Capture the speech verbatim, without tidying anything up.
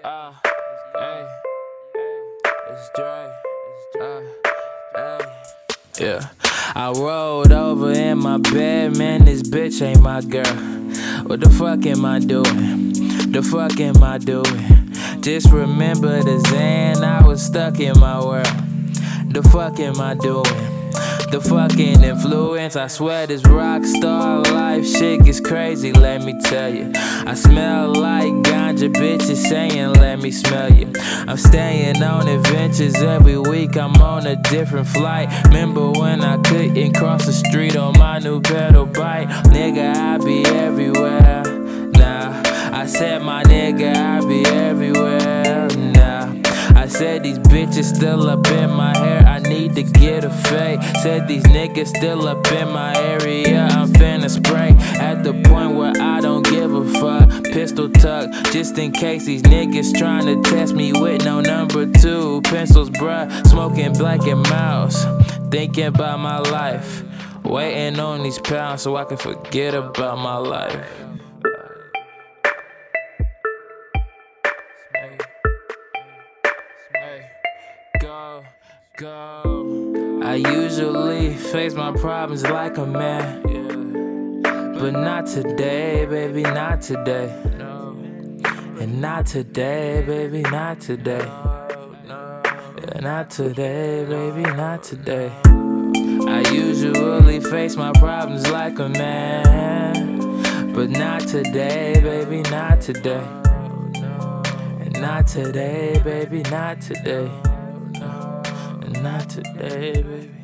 Uh, hey, it's Dre. Uh, hey. Yeah, I rolled over in my bed, man, this bitch ain't my girl. What the fuck am I doing? The fuck am I doing? Just remember the Zan, I was stuck in my world. The fuck am I doing? The fucking influence, I swear this rock star life shit gets crazy, let me tell you. I smell like ganja, bitches saying let me smell you. I'm staying on adventures every week, I'm on a different flight. Remember when I couldn't cross the street on my new pedal bike? Nigga, I be everywhere now. I said my nigga, I be everywhere now. I said these bitches still up in my hair, I need to get a fade. Said these niggas still up in my area, I'm finna spray. At the point where I don't give a fuck, pistol tuck, just in case these niggas tryna test me with no number two pencils, bruh. Smoking black and mouse, thinking about my life, waiting on these pounds so I can forget about my life. Go, go. I usually face my problems like a man, but not today, baby, not today. And not today, baby, not today. Yeah, not today, baby, not today. I usually face my problems like a man, but not today, baby, not today. And not today, baby, not today. Not today, baby.